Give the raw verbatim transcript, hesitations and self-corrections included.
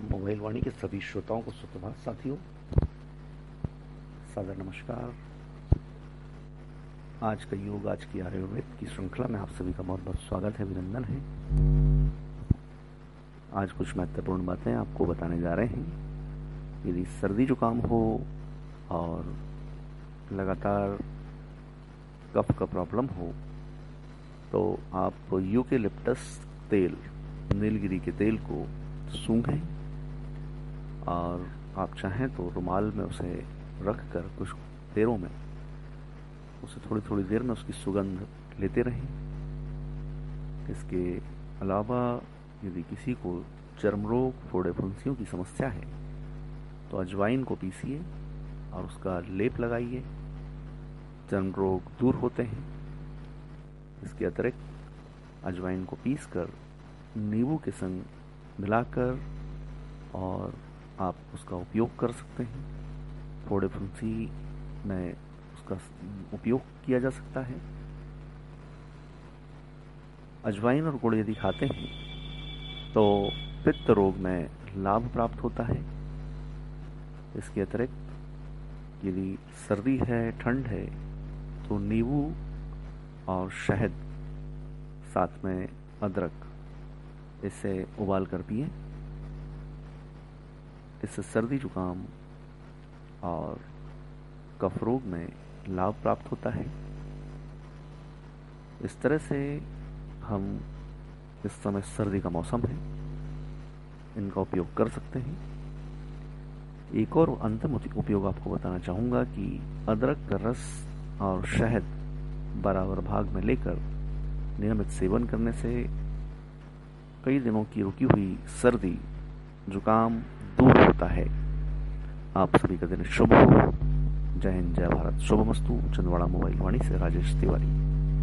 Mobile वाणी के सभी श्रोताओं को सुप्रभात साथियों, सादर नमस्कार। आज का योग, आज की आयुर्वेद की श्रृंखला में आप सभी का बहुत बहुत स्वागत है, अभिनंदन है। आज कुछ महत्वपूर्ण बातें आपको बताने जा रहे हैं। यदि सर्दी जुकाम हो और लगातार कफ का प्रॉब्लम हो तो आप यूकेलिप्टस तेल, नीलगिरी के तेल को सूंघें और आप चाहें तो रुमाल में उसे रख कर कुछ देरों में उसे थोड़ी थोड़ी देर में उसकी सुगंध लेते रहें। इसके अलावा यदि किसी को चर्म रोग, फोड़े फुंसियों की समस्या है तो अजवाइन को पीसिए और उसका लेप लगाइए, चर्म रोग दूर होते हैं। इसके अतिरिक्त अजवाइन को पीसकर नींबू के संग मिलाकर और आप उसका उपयोग कर सकते हैं। फोड़े फुंसी में उसका उपयोग किया जा सकता है। अजवाइन और गुड़ यदि खाते हैं तो पित्त रोग में लाभ प्राप्त होता है। इसके अतिरिक्त यदि सर्दी है, ठंड है तो नींबू और शहद, साथ में अदरक, इसे उबाल कर पिए। इससे सर्दी जुकाम और कफ रोग में लाभ प्राप्त होता है। इस तरह से हम, इस समय सर्दी का मौसम है, इनका उपयोग कर सकते हैं। एक और अंतिम उपयोग आपको बताना चाहूँगा कि अदरक का रस और शहद बराबर भाग में लेकर नियमित सेवन करने से कई दिनों की रुकी हुई सर्दी जुकाम दूर होता है। आप सभी का दिन शुभ हो। जय हिंद, जय भारत, शुभमस्तु। छिंदवाड़ा मोबाइल वाणी से राजेश तिवारी।